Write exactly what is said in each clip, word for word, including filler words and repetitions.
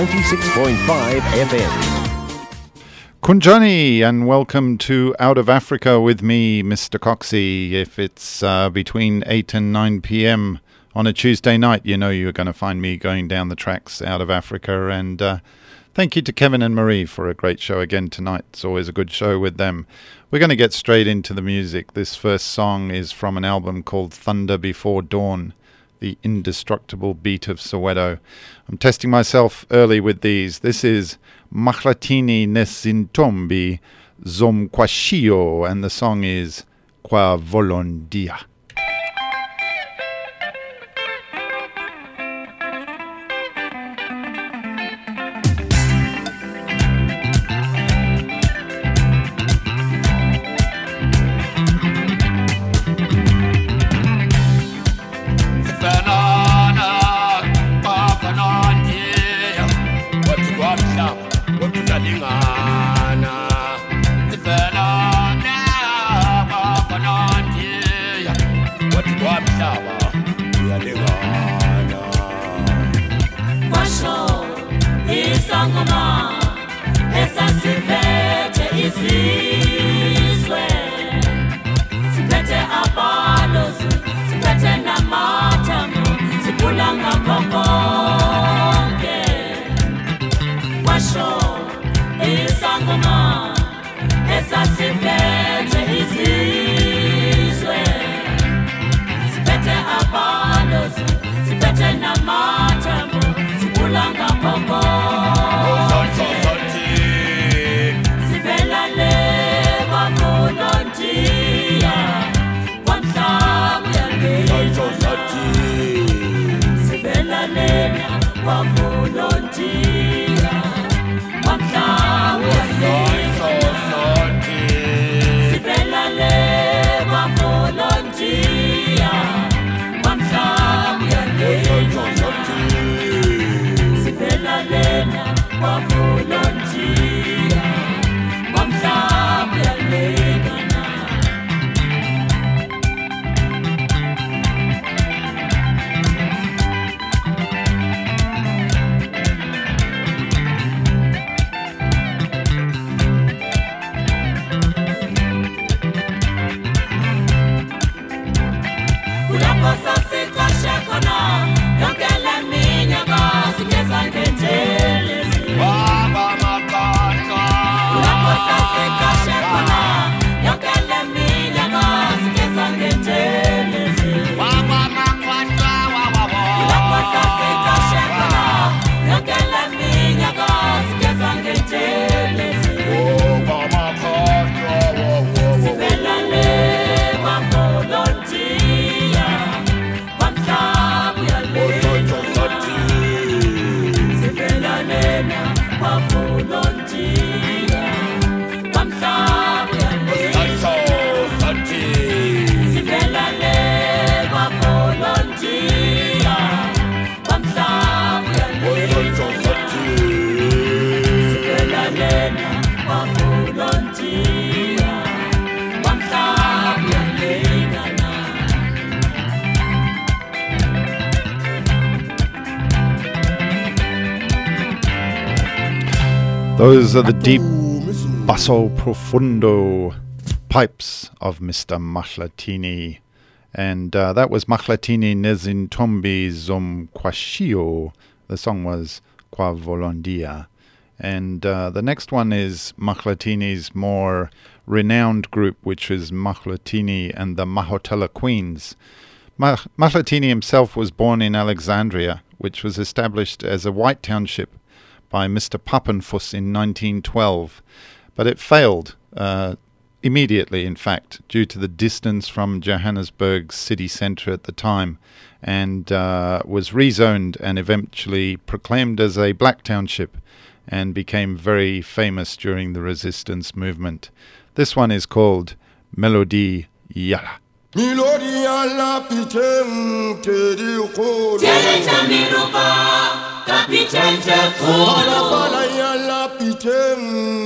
ninety-six point five F M. Kunjani, and welcome to Out of Africa with me, Mister Coxie. If it's uh, between eight and nine p.m. on a Tuesday night, you know you're going to find me going down the tracks out of Africa. And uh, thank you to Kevin and Marie for a great show again tonight. It's always a good show with them. We're going to get straight into the music. This first song is from an album called Thunder Before Dawn, the indestructible beat of Soweto. I'm testing myself early with these. This is Mahlatini Nezintombi Zomkwashio, and the song is Kwa Volondia. Those are the deep basso profundo pipes of Mister Mahlatini. And uh, that was Mahlatini Nezintombi Zomkwashio. The song was Kwa Volondia. And uh, the next one is Mahlatini's more renowned group, which is Mahlatini and the Mahotella Queens. Mah- Mahlatini himself was born in Alexandria, which was established as a white township by Mister Pappenfuss in nineteen twelve, but it failed uh, immediately, in fact, due to the distance from Johannesburg's city centre at the time, and uh, was rezoned and eventually proclaimed as a black township and became very famous during the resistance movement. This one is called Melody Yala. Melody Yala piteng tedi kholo Tele mirupa kapiten te kholo Fala fala yala piteng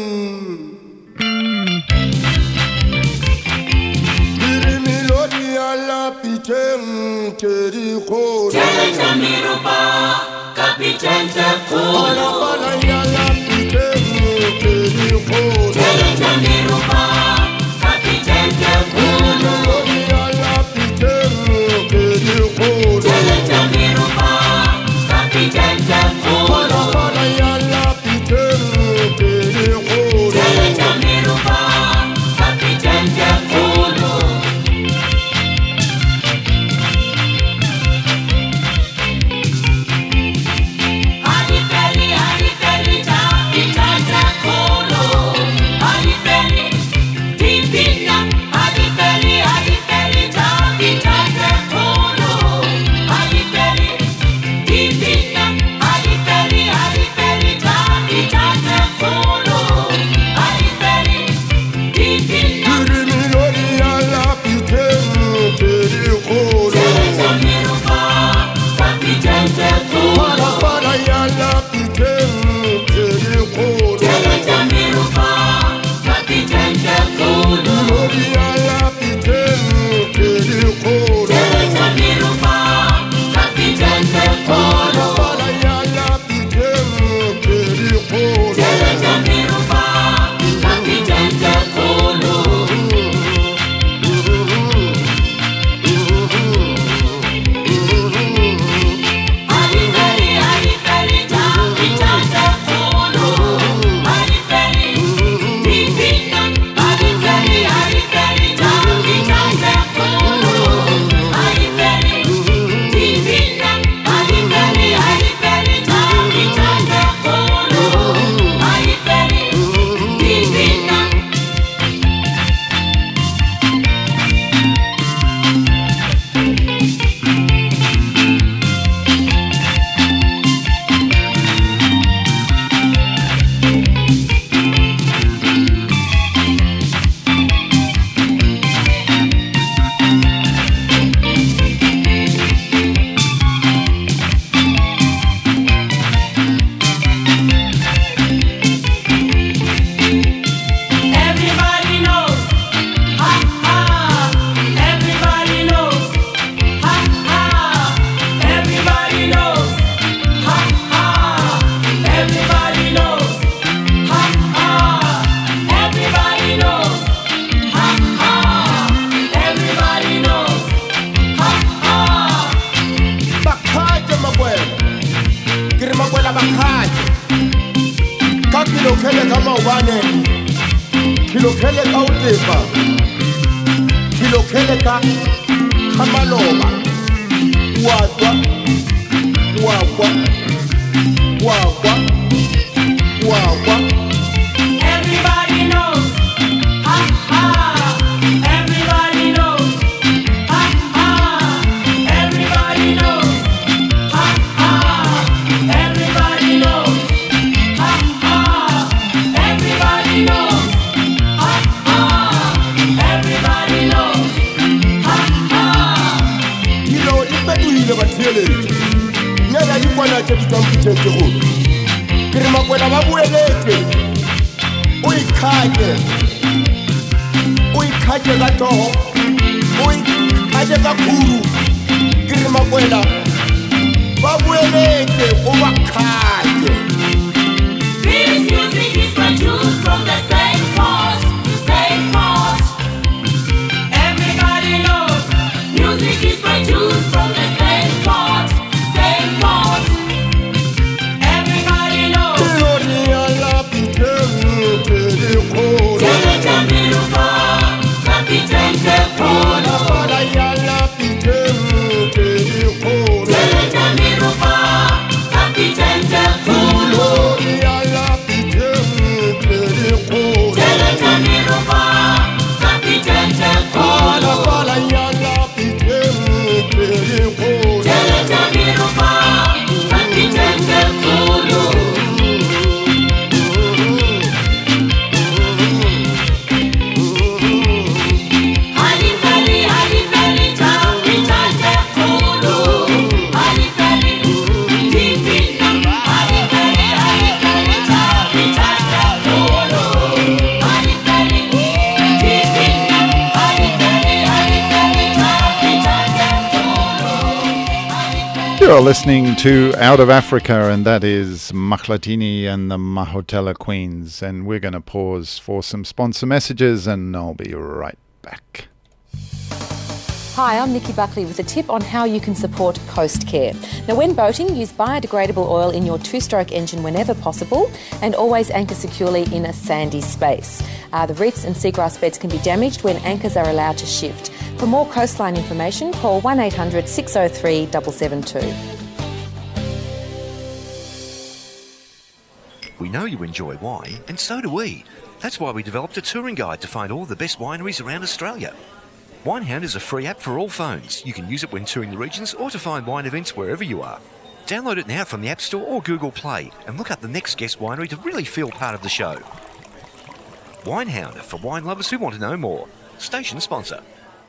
Biri melody yala piteng tedi kholo Tele mirupa Capitaine Tekulu. Alafala yala pitenu kedi kodo. Cheleta mirupa, Capitaine Tekulu. Lodi yala pitenu kedi kodo. Cheleta mirupa, Capitaine Tekulu. Alafala yala pitenu kedi kodo. Cheleta mirupa, Capitaine Tekulu. Tell You're listening to Out of Africa, and that is Mahlatini and the Mahotella Queens. And we're going to pause for some sponsor messages, and I'll be right back. Hi, I'm Nikki Buckley with a tip on how you can support Coast Care. Now, when boating, use biodegradable oil in your two-stroke engine whenever possible, and always anchor securely in a sandy space. Uh, the reefs and seagrass beds can be damaged when anchors are allowed to shift. For more coastline information, call one eight hundred six oh three seven seven two. We know you enjoy wine, and so do we. That's why we developed a touring guide to find all the best wineries around Australia. Winehound is a free app for all phones. You can use it when touring the regions or to find wine events wherever you are. Download it now from the App Store or Google Play and look up the next guest winery to really feel part of the show. Winehound, for wine lovers who want to know more. Station sponsor.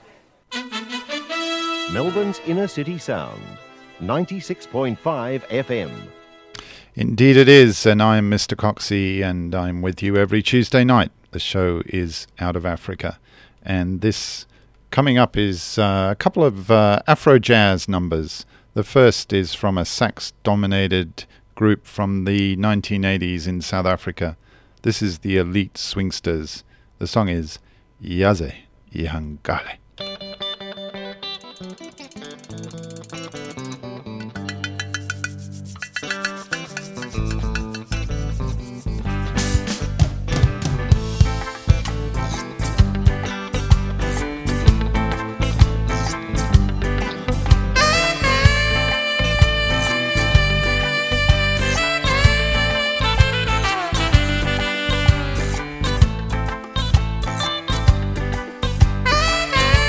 Melbourne's inner city sound, ninety-six point five F M. Indeed it is, and I'm Mister Coxey, and I'm with you every Tuesday night. The show is Out of Africa, and this coming up is uh, a couple of uh, Afro jazz numbers. The first is from a sax-dominated group from the nineteen eighties in South Africa. This is the Elite Swingsters. The song is Yaze Ihangale. Thank you.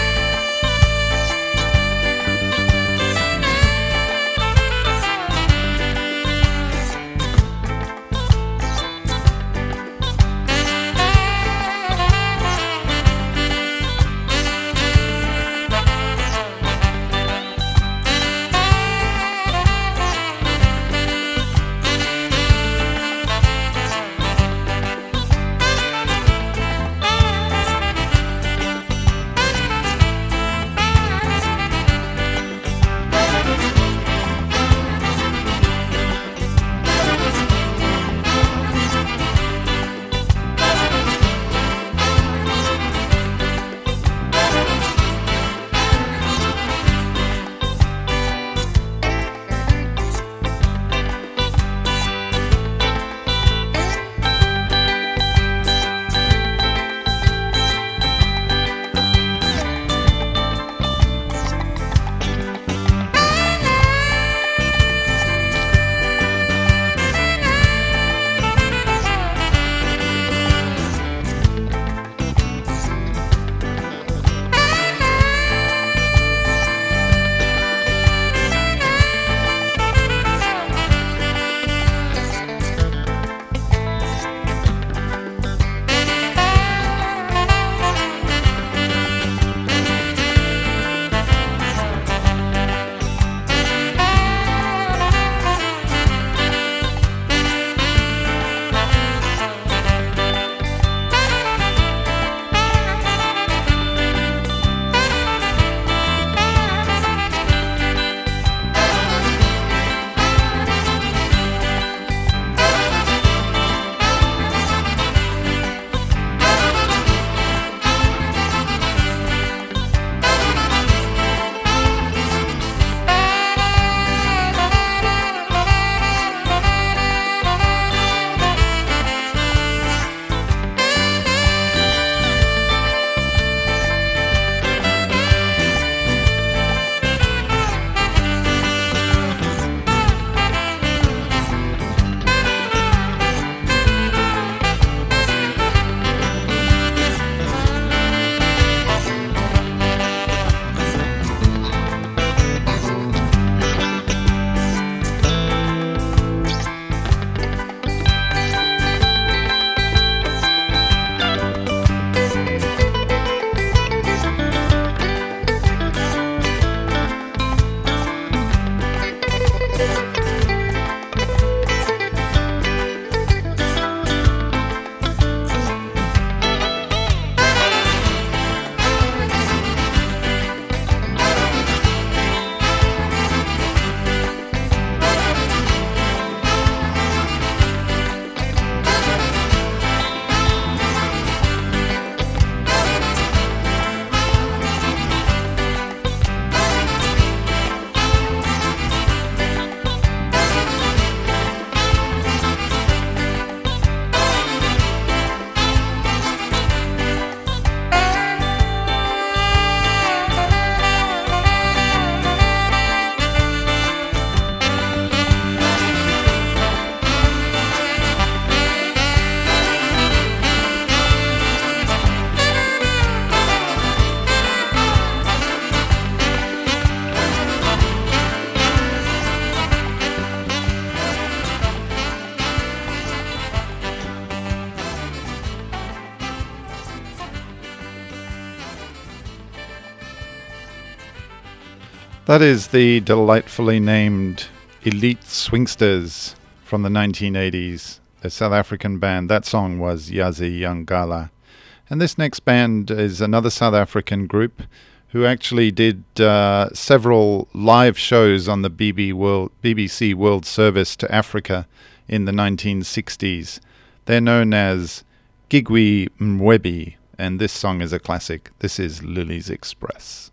That is the delightfully named Elite Swingsters from the nineteen eighties, a South African band. That song was Yazi Yangala. And this next band is another South African group who actually did uh, several live shows on the B B, World, B B C World Service to Africa in the nineteen sixties. They're known as Gigwi Mwebi, and this song is a classic. This is Lily's Express.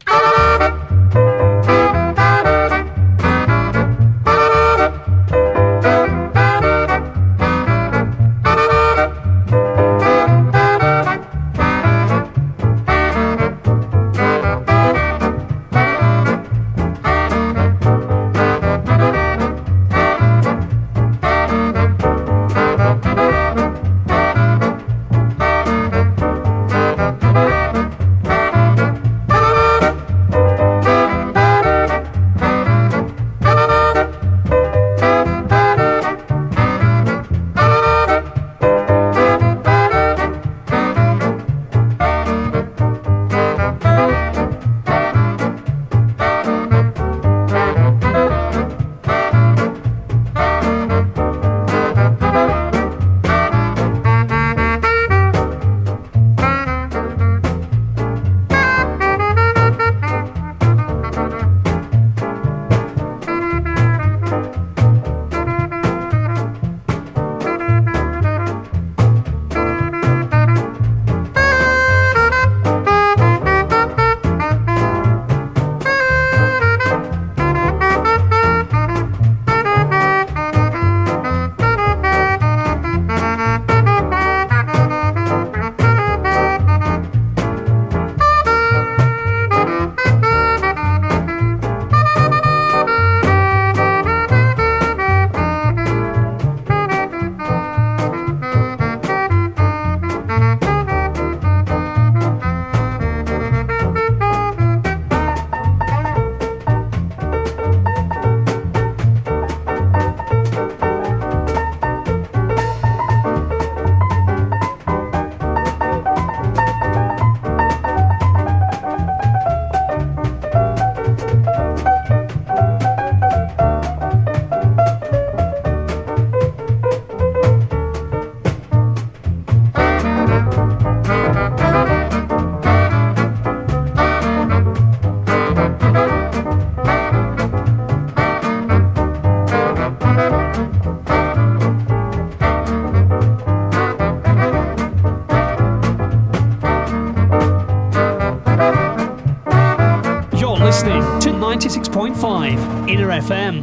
ninety-six point five Inner F M.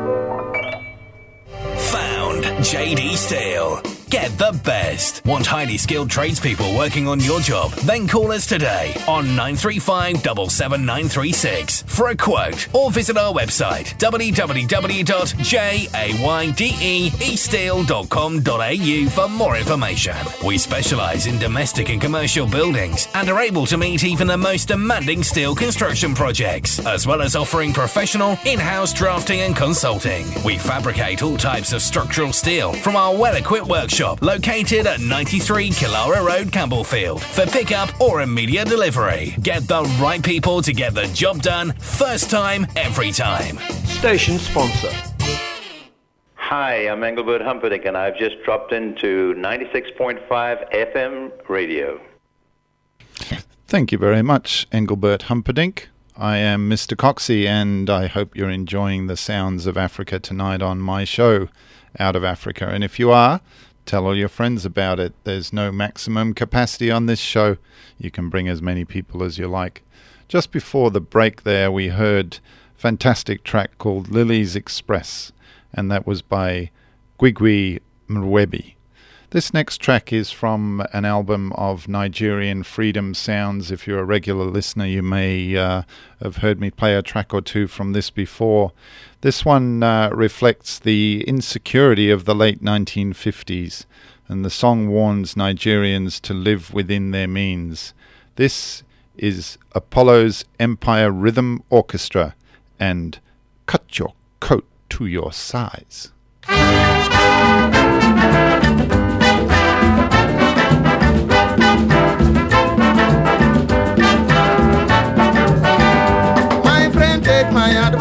Found J D Steel. Get the best. Want highly skilled tradespeople working on your job? Then call us today on nine three five seven seven nine three six for a quote, or visit our website w w w dot jayde dot com dot a u for more information. We specialise in domestic and commercial buildings and are able to meet even the most demanding steel construction projects, as well as offering professional in-house drafting and consulting. We fabricate all types of structural steel from our well-equipped workshop located at ninety-three Killara Road, Campbellfield, for pickup or immediate delivery. Get the right people to get the job done, first time, every time. Station sponsor. Hi, I'm Engelbert Humperdinck, and I've just dropped into ninety-six point five F M radio. Thank you very much, Engelbert Humperdinck. I am Mister Coxey, and I hope you're enjoying the sounds of Africa tonight on my show, Out of Africa. And if you are, tell all your friends about it. There's no maximum capacity on this show. You can bring as many people as you like. Just before the break there, we heard a fantastic track called Lily's Express, and that was by Gigwi Mwebi. This next track is from an album of Nigerian freedom sounds. If you're a regular listener, you may uh, have heard me play a track or two from this before. This one uh, reflects the insecurity of the late nineteen fifties, and the song warns Nigerians to live within their means. This is Apollo's Empire Rhythm Orchestra and Cut Your Coat to Your Size. My friend, take my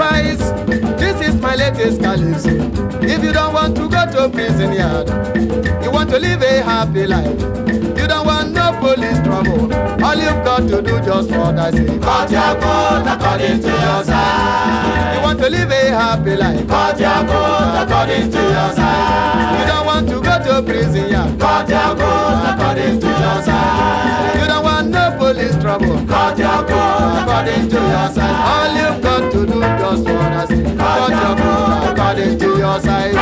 latest calypso. If you don't want to go to prison yard, you want to live a happy life, you don't want no police trouble, all you've got to do just what I say. Cut your coat according to your size. You want to live a happy life, cut your coat according to your size. You don't want to go to prison yard, cut your coat according to your size. You don't want no police trouble, cut your coat according to your size. All you've got to do just what I say. Cut your coat according to your size.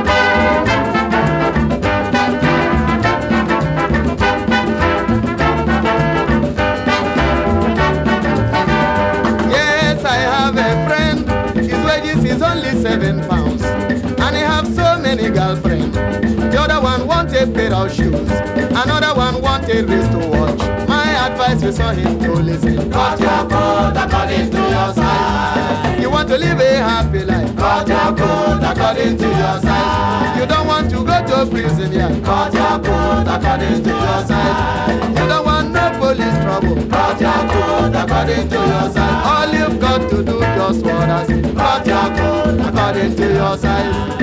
Is only seven pounds, and he have so many girlfriends. The other one want a pair of shoes, another one want a wrist to watch. My advice is for him to listen. Cut your coat according to your size. You want to live a happy life, cut your coat according to your size. You don't want to go to prison yet, cut your coat according to your size. You don't want no police trouble, cut your coat according to your size. All you've got to do just what I say. Cut your coat according to your size.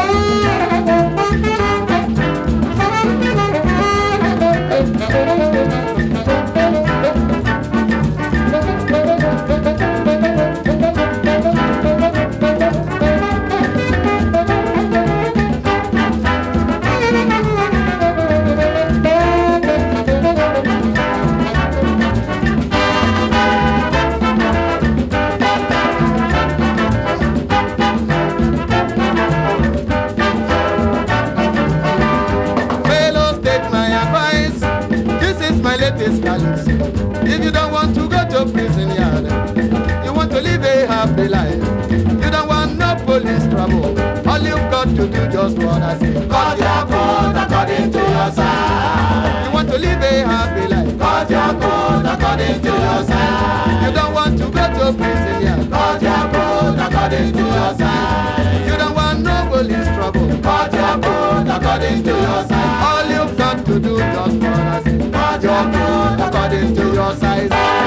If you don't want to go to prison yard, you want to live a happy life, you don't want no police trouble, all you've got to do just what I say. Cut your coat according to your size. You want to live a happy life, cut your coat according to your size. You don't want to go to prison yard, cut your coat according to your size. You don't want no police trouble, cut your coat according to your size. All you've got to do just what I say. Cut your coat according to your size.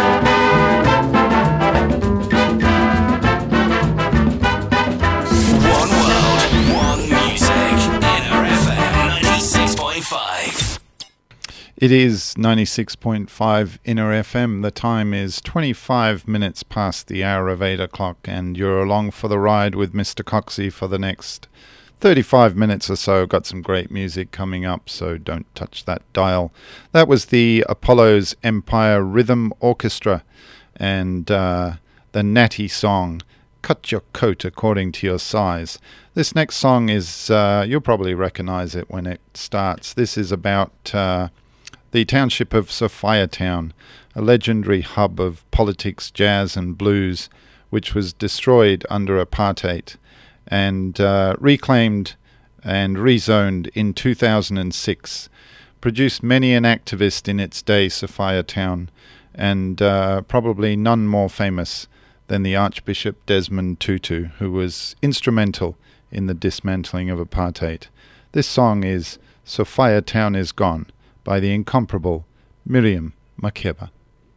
One world, one music. Inner F M ninety-six point five. It is ninety-six point five Inner F M. The time is twenty-five minutes past the hour of eight o'clock, and you're along for the ride with Mister Coxie for the next thirty-five minutes or so. Got some great music coming up, so don't touch that dial. That was the Apollo's Empire Rhythm Orchestra and uh, the Natty song, Cut Your Coat According to Your Size. This next song is, uh, you'll probably recognize it when it starts. This is about uh, the township of Sophiatown, a legendary hub of politics, jazz and blues, which was destroyed under apartheid and uh, reclaimed and rezoned in two thousand six, produced many an activist in its day, Sophiatown, and uh, probably none more famous than the Archbishop Desmond Tutu, who was instrumental in the dismantling of apartheid. This song is Sophiatown Is Gone by the incomparable Miriam Makeba.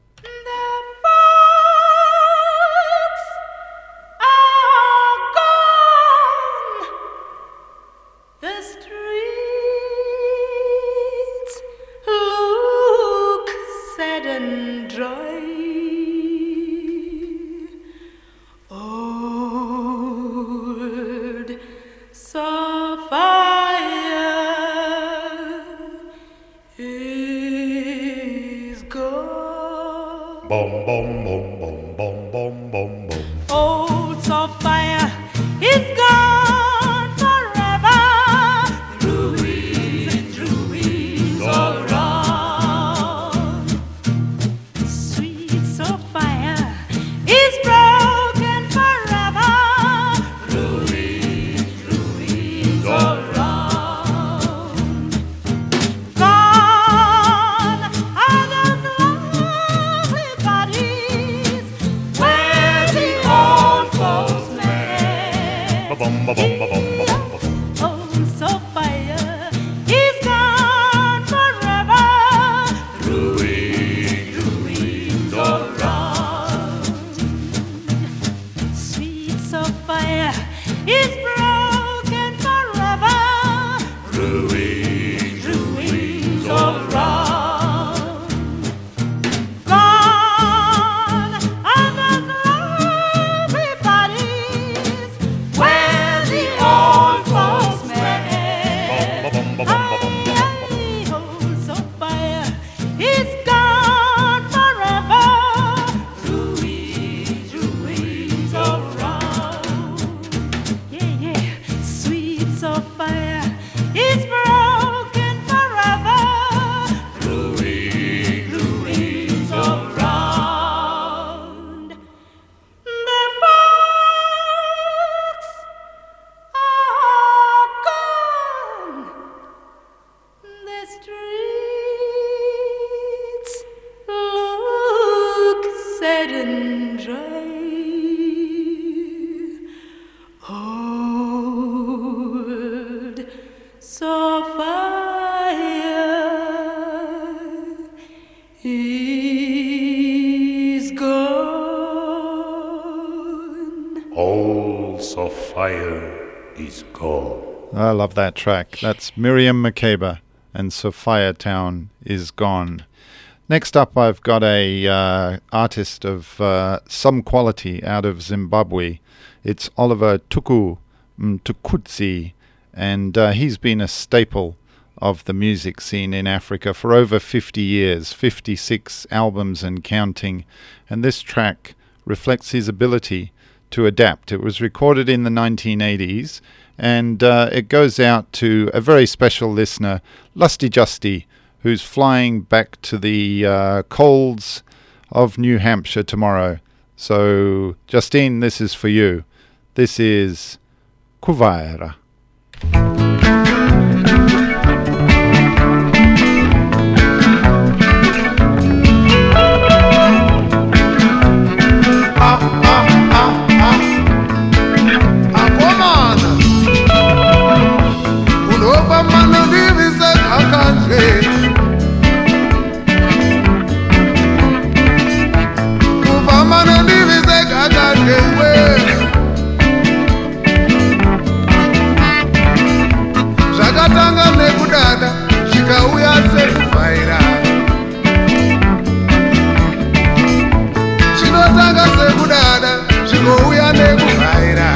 Boom, boom, boom, boom, boom, boom, boom, boom. Old Sophia is gone forever. Ruins, ruins all around. Sweet Sophia is broken forever. Ruins, ruins all around. Gone are those lovely bodies where the dead and dry. Old Sophia is gone. Old Sophia is gone. I love that track. That's Miriam Makeba and Sophia Town is gone. Next up, I've got a uh, artist of uh, some quality out of Zimbabwe. It's Oliver Tuku Mtukudzi, and uh, he's been a staple of the music scene in Africa for over fifty years, fifty-six albums and counting, and this track reflects his ability to adapt. It was recorded in the nineteen eighties, and uh, it goes out to a very special listener, Lusty Justy, who's flying back to the uh, colds of New Hampshire tomorrow. So, Justine, this is for you. This is Kuvaira. Zvakatanga nekudada zvikauya sekuvhaira, zvinotanga sekudada zvikouya nekuvhaira.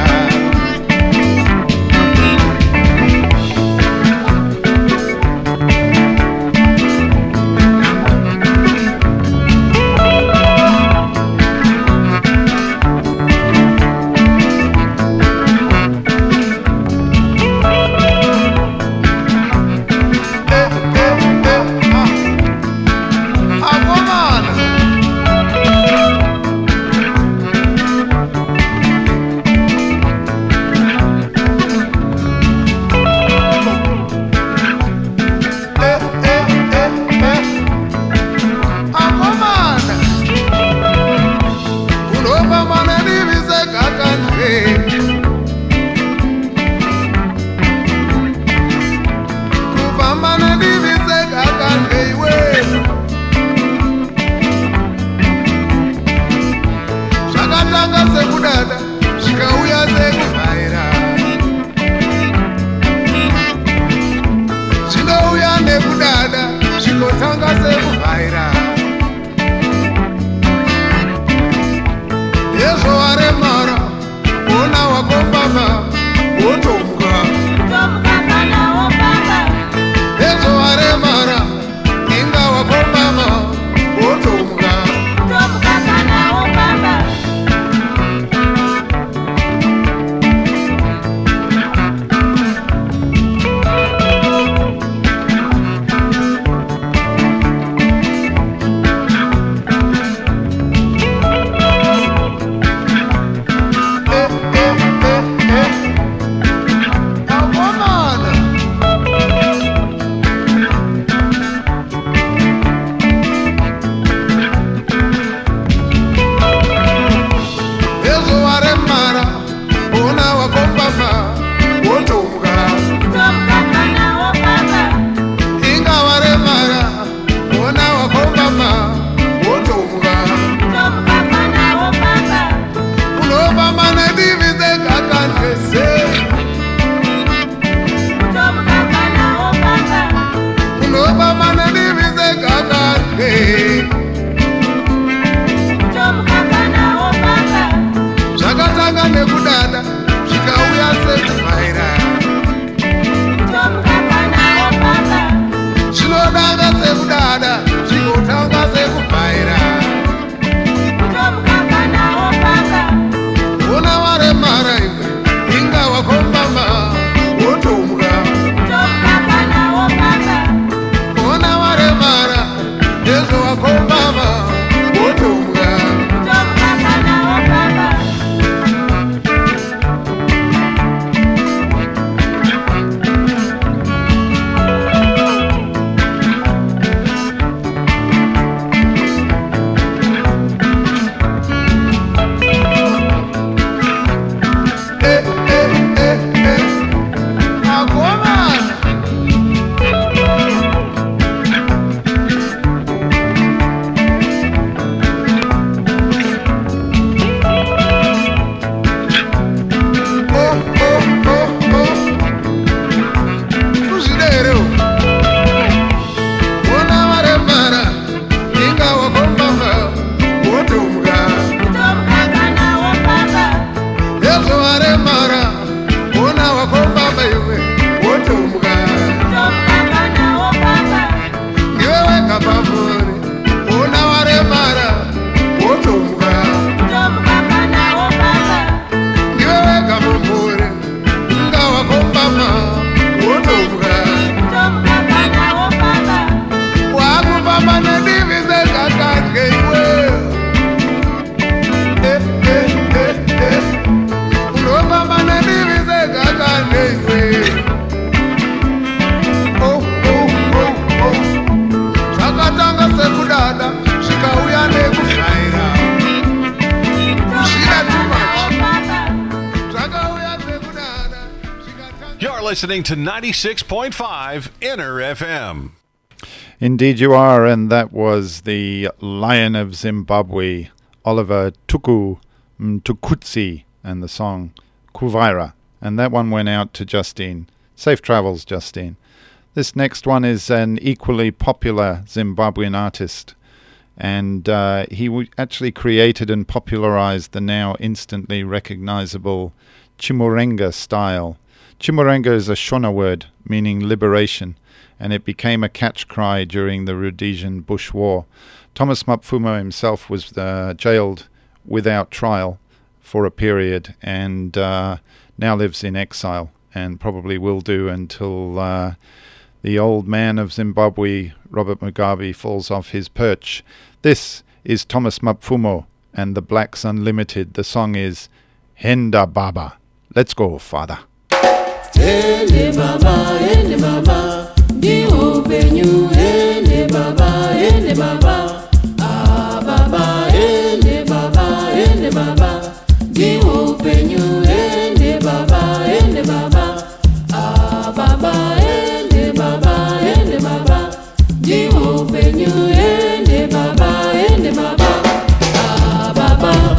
listening to ninety-six point five Inner F M. Indeed you are, and that was the Lion of Zimbabwe, Oliver Tuku Mtukudzi, and the song Kuvaira. And that one went out to Justine. Safe travels, Justine. This next one is an equally popular Zimbabwean artist, and uh, he w- actually created and popularized the now instantly recognizable Chimurenga style. Chimurenga is a Shona word meaning liberation, and it became a catch cry during the Rhodesian Bush War. Thomas Mapfumo himself was uh, jailed without trial for a period, and uh, now lives in exile, and probably will do until uh, the old man of Zimbabwe, Robert Mugabe, falls off his perch. This is Thomas Mapfumo and the Blacks Unlimited. The song is Henda Baba. Let's go, Father. Hende Baba, Hende Baba, di upenyu, Hende Baba, Hende Baba, ah Baba, Hende Baba, Hende Baba, di upenyu, Hende Baba, Hende Baba, ah Baba, Hende Baba, Hende Baba, di upenyu, Hende Baba, Hende Baba, ah Baba.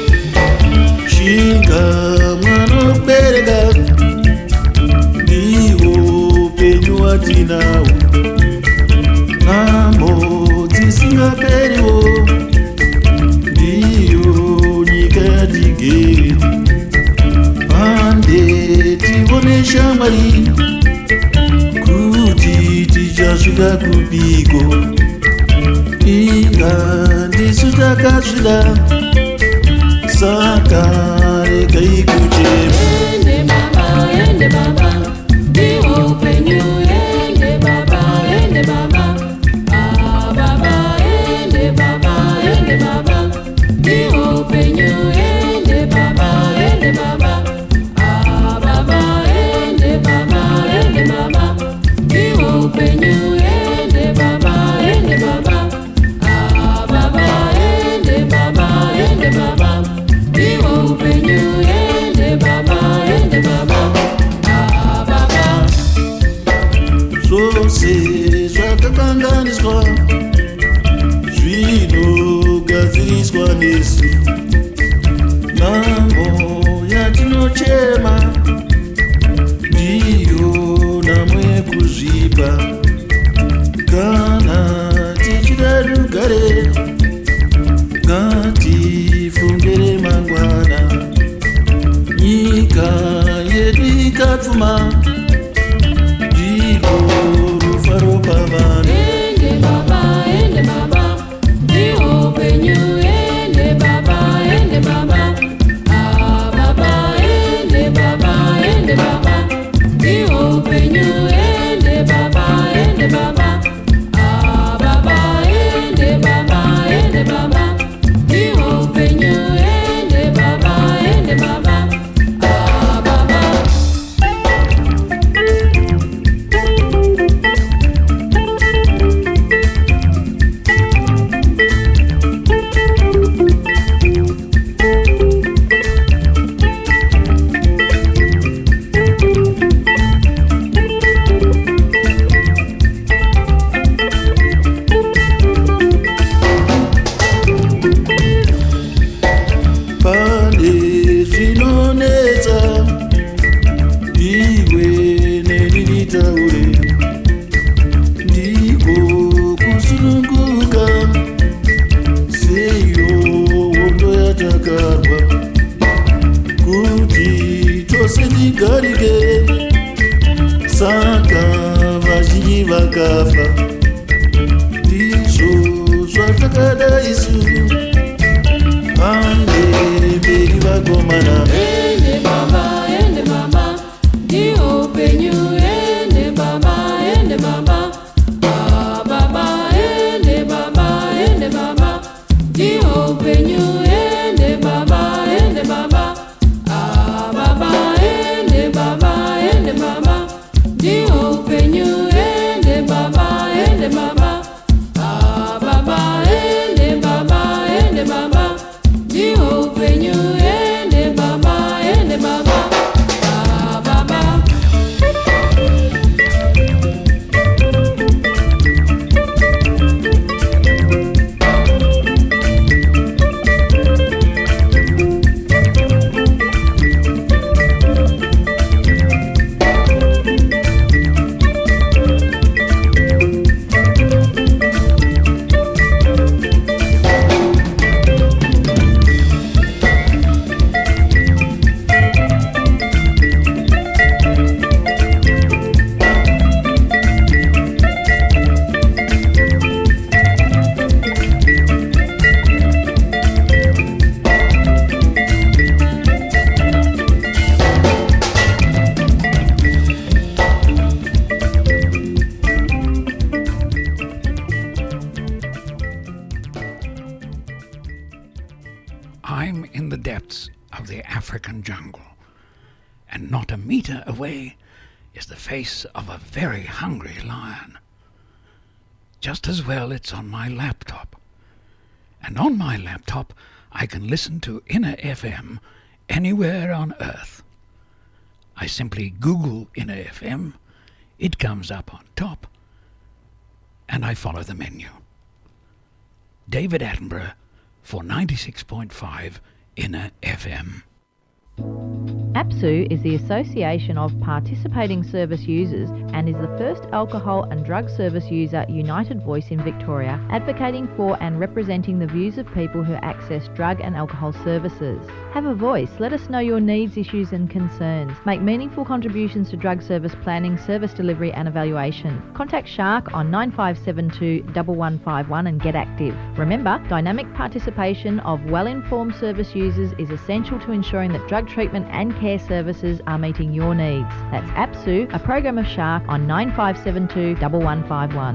Shinga mano berega. Tinawo namo tisingaperiwo ndiyo nyika yatigere pande tione shamwari kuti tichasvika kupiko inga ndisu takasvida saka regai kuchema. Ende baba, ende baba, di upenyu. Baba, ah Baba, ende Baba, ende Baba, di upenyu, ende Baba, ende Baba, ah Baba, ende Baba, ende Baba, di upenyu, ende Baba, ende Baba, ah Baba, ende Baba, ende Baba, di upenyu, ende Baba, ende Baba, ah Baba. So say zvakakanganiswa zvinogadziriswa nesu nhamo yatinochema ndiyo nhamo yekuzvipa kana tichida rugare ngatifungere mangwana nyika yedu ikapfuma ndipo rufaro pavanhu. Ende baba, ende baba, di upenyu, ende baba, ende baba, ah baba, ende baba, ende baba, di upenyu, ende baba, ende baba, ah baba, ende baba, ende baba, di upenyu, ende baba, ende baba, ah baba. Baba, I'm in the depths of the African jungle, and not a metre away is the face of a very hungry lion. Just as well it's on my laptop. And on my laptop I can listen to Inner F M anywhere on Earth. I simply Google Inner F M, it comes up on top, and I follow the menu. David Attenborough for ninety-six point five Inner F M. A P S U is the Association of Participating Service Users and is the first alcohol and drug service user united voice in Victoria, advocating for and representing the views of people who access drug and alcohol services. Have a voice, let us know your needs, issues and concerns. Make meaningful contributions to drug service planning, service delivery and evaluation. Contact Shark on nine five seven two, one one five one and get active. Remember, dynamic participation of well-informed service users is essential to ensuring that drug treatment and care services are meeting your needs. That's A P S U, a program of Shark on nine five seven two, one one five one.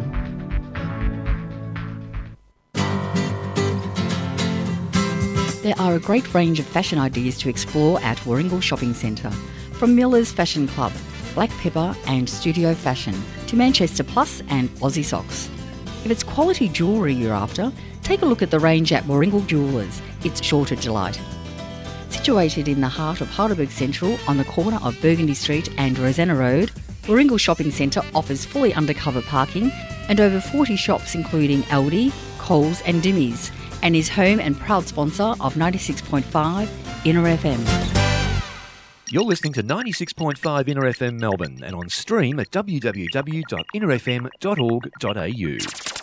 There are a great range of fashion ideas to explore at Warringal Shopping Centre. From Miller's Fashion Club, Black Pepper and Studio Fashion to Manchester Plus and Aussie Socks. If it's quality jewellery you're after, take a look at the range at Warringal Jewellers. It's sure to delight. Situated in the heart of Heidelberg Central on the corner of Burgundy Street and Rosanna Road, Warringal Shopping Centre offers fully undercover parking and over forty shops including Aldi, Coles and Dimmies, and is home and proud sponsor of ninety-six point five Inner F M. You're listening to ninety-six point five Inner F M Melbourne and on stream at w w w dot inner f m dot org dot a u.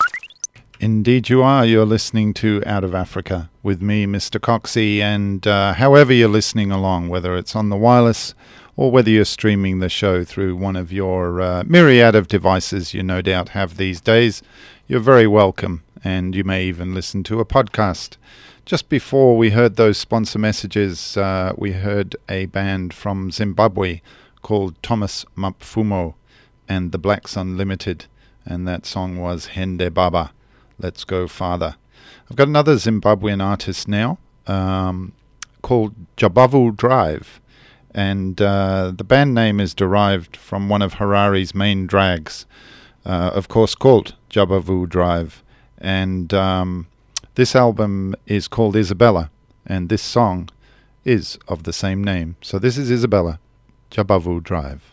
Indeed you are. You're listening to Out of Africa with me, Mister Coxie, and uh, however you're listening along, whether it's on the wireless or whether you're streaming the show through one of your uh, myriad of devices you no doubt have these days, you're very welcome, and you may even listen to a podcast. Just before we heard those sponsor messages, uh, we heard a band from Zimbabwe called Thomas Mapfumo and the Blacks Unlimited, and that song was Hende Baba. Let's Go Father. I've got another Zimbabwean artist now um, called Jabavu Drive, and uh, the band name is derived from one of Harare's main drags, uh, of course called Jabavu Drive, and um, this album is called Isabella, and this song is of the same name. So this is Isabella, Jabavu Drive.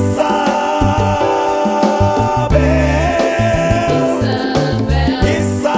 Isabel,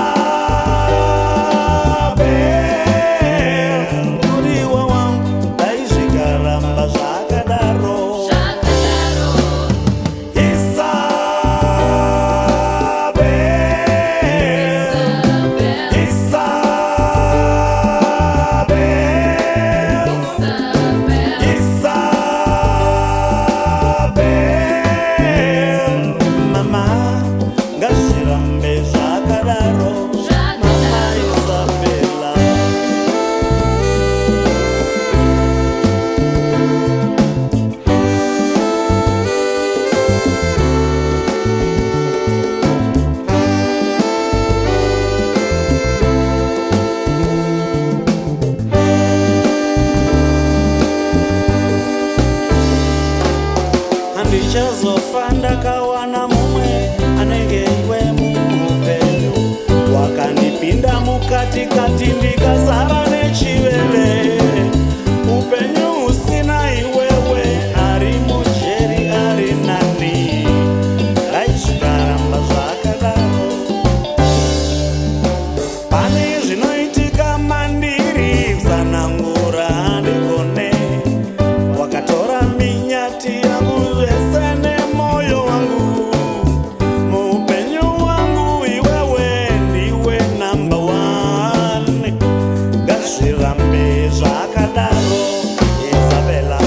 handichazofa ndakawana mumwe anenge iwe muupenyu wakandipinda mukati kati ndikazara nechiveve upenyu usina iwewe ari mujeri ari nani raizvikaramba zvakadaro pane zvinoitika mandiri kusanangura handikone wakatora minyati yangu zvese nemoyo wangu muupenyu wangu iwewe ndiwe namba one ngazvirambe zvakadaro Isabella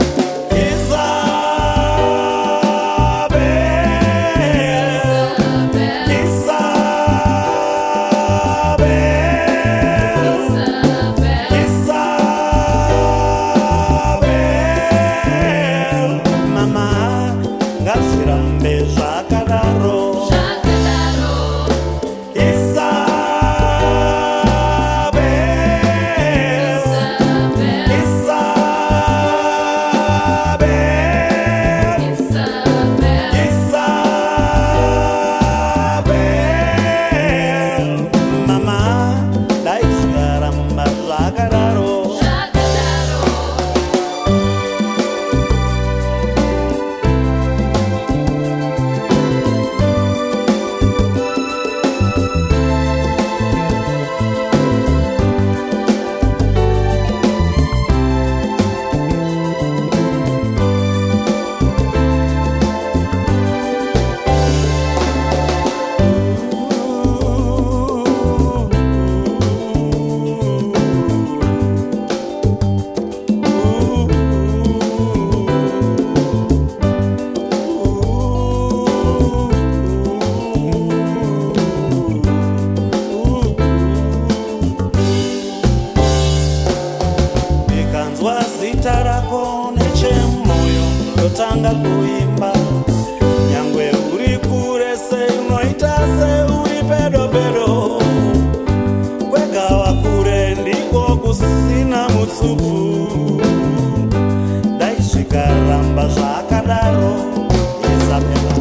kutanga kuimba nyangwe uri kure sei unoita se uri pedo pedo kwegawa kure ndiko kusina mutsupu dai zvikaramba zvakadaro Isabella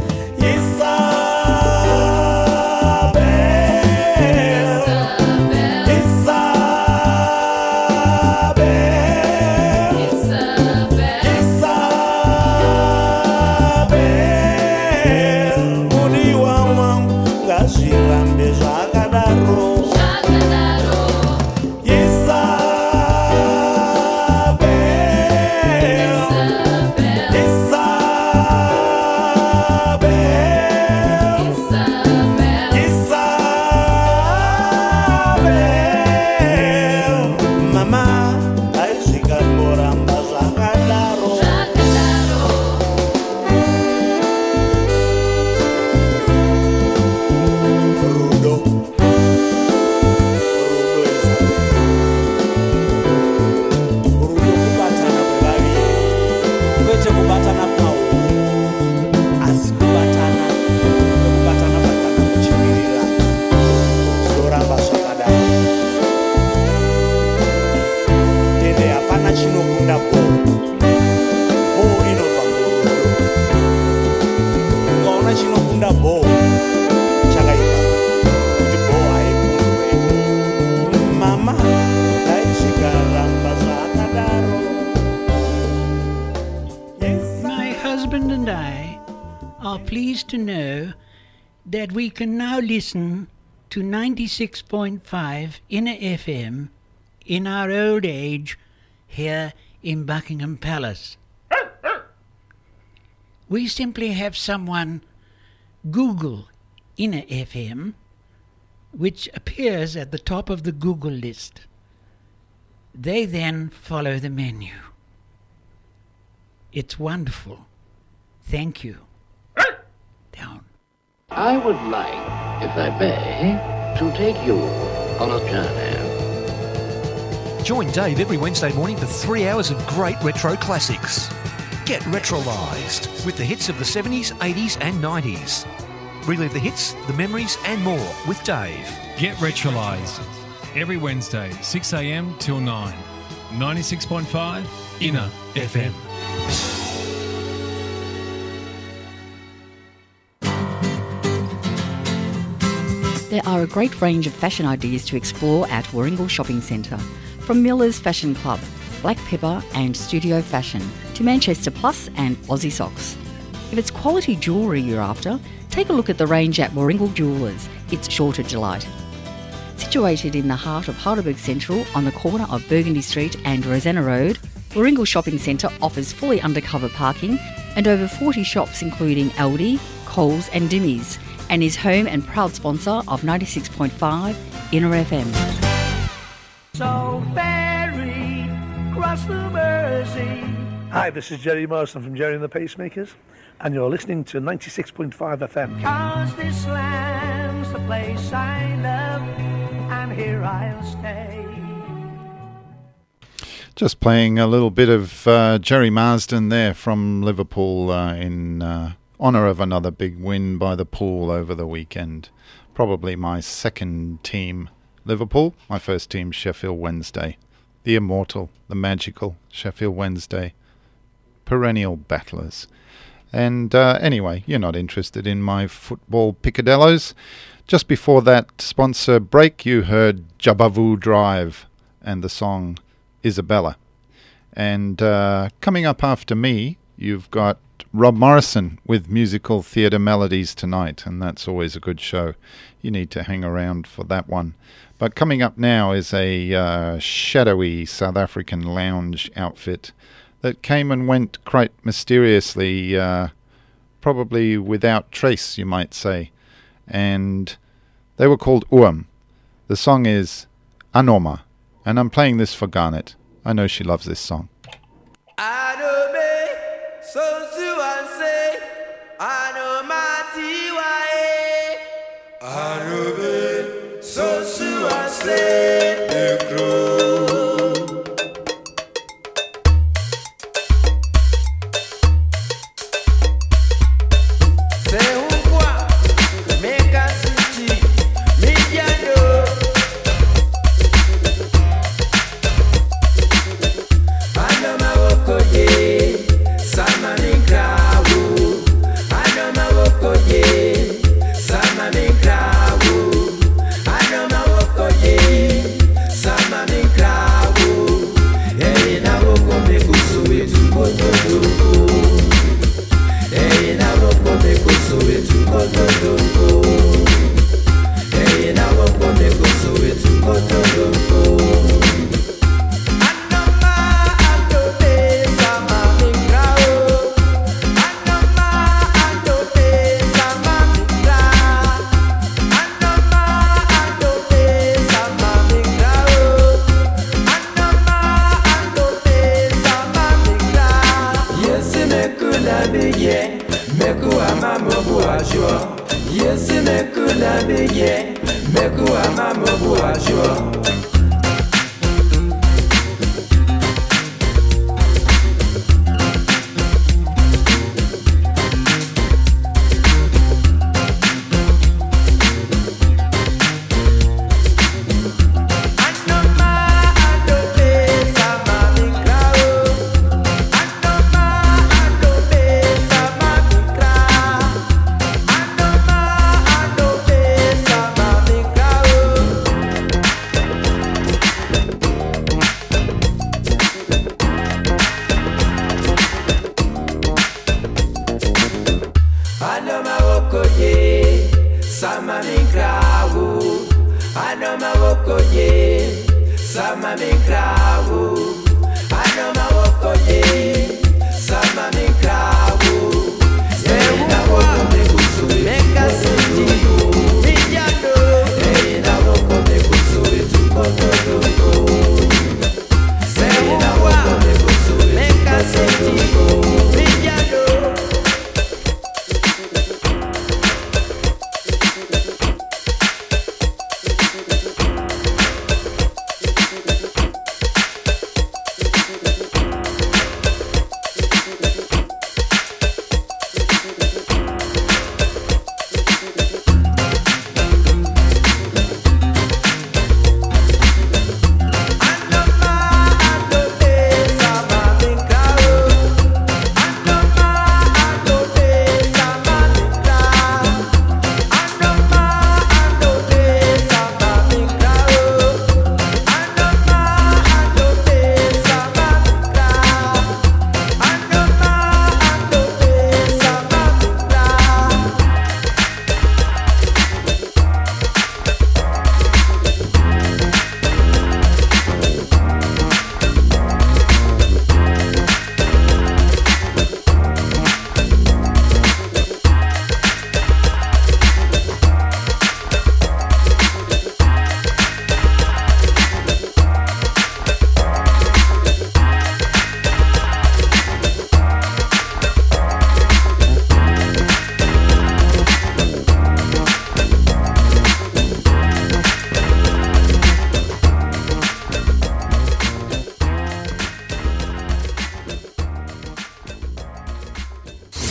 To know that we can now listen to ninety-six point five Inner F M in our old age here in Buckingham Palace. We simply have someone Google Inner F M, which appears at the top of the Google list. They then follow the menu. It's wonderful. Thank you. Down. I would like, if I may, to take you on a journey. Join Dave every Wednesday morning for three hours of great retro classics. Get retrolised with the hits of the seventies, eighties and nineties. Relive the hits, the memories and more with Dave. Get retrolised every Wednesday, six a m till nine. ninety-six point five Inner F M. There are a great range of fashion ideas to explore at Warringal Shopping Centre, from Miller's Fashion Club, Black Pepper and Studio Fashion, to Manchester Plus and Aussie Socks. If it's quality jewellery you're after, take a look at the range at Warringal Jewellers. It's sure to delight. Situated in the heart of Heidelberg Central on the corner of Burgundy Street and Rosanna Road, Warringal Shopping Centre offers fully undercover parking and over forty shops including Aldi, Coles and Dimmies, and is home and proud sponsor of ninety-six point five Inner F M. So ferry, cross the Mersey. Hi, this is Jerry Morrison from Jerry and the Pacemakers, and you're listening to ninety-six point five F M. Cause this land's the place I love, and here I'll stay. Just playing a little bit of uh, Jerry Marsden there from Liverpool uh, in uh, honour of another big win by the Pool over the weekend. Probably my second team, Liverpool. My first team, Sheffield Wednesday. The immortal, the magical Sheffield Wednesday. Perennial battlers. And uh, anyway, you're not interested in my football picadillos. Just before that sponsor break, you heard Jabavu Drive and the song Isabella. And uh, coming up after me, you've got Rob Morrison with musical theatre melodies tonight, and that's always a good show. You need to hang around for that one. But coming up now is a uh, shadowy South African lounge outfit that came and went quite mysteriously, uh, probably without trace, you might say. And they were called Uam. The song is Anoma, and I'm playing this for Garnet. I know she loves this song.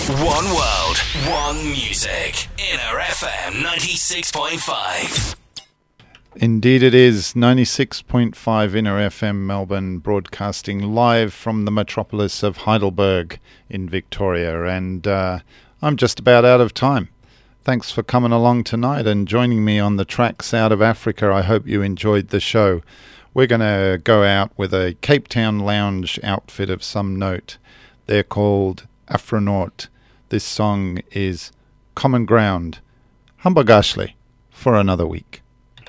One world, one music. Inner F M ninety-six point five. Indeed it is. ninety-six point five Inner F M Melbourne, broadcasting live from the metropolis of Heidelberg in Victoria. And uh, I'm just about out of time. Thanks for coming along tonight and joining me on the tracks out of Africa. I hope you enjoyed the show. We're going to go out with a Cape Town lounge outfit of some note. They're called Afronaut. This song is Common Ground. Humbug Ashley for another week.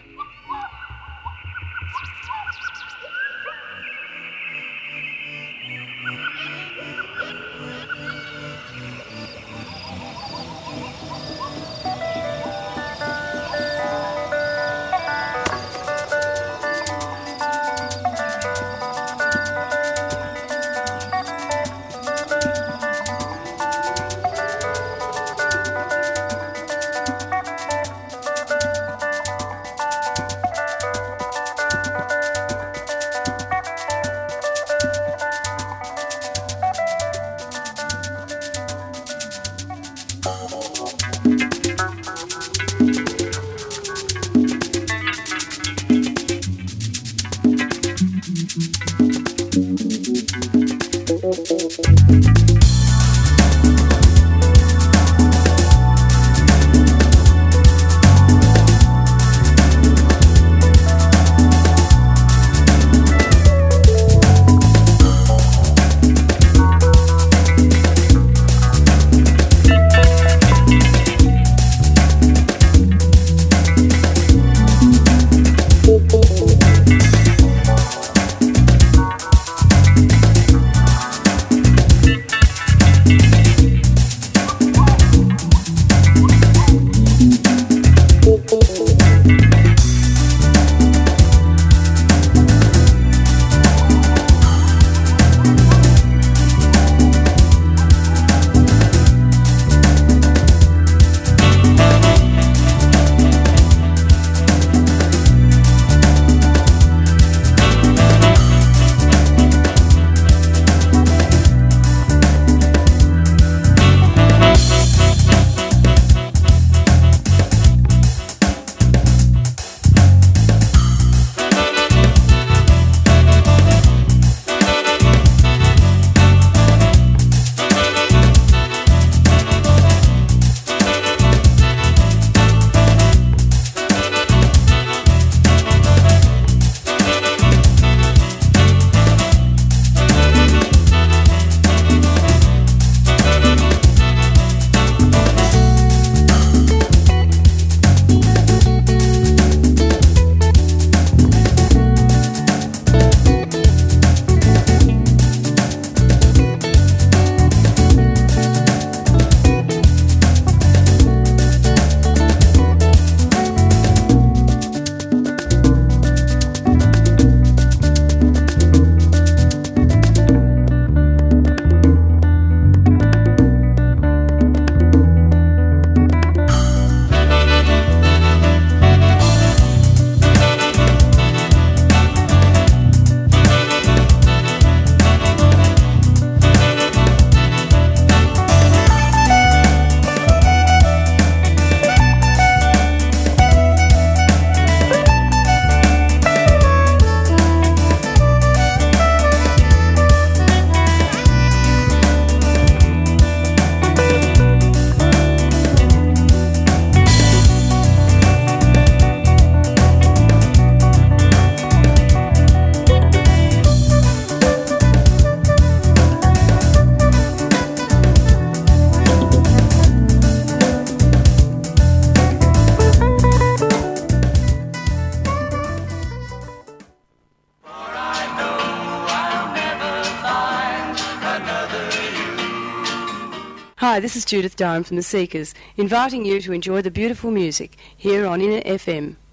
Hi, this is Judith Durham from The Seekers, inviting you to enjoy the beautiful music here on Inner F M.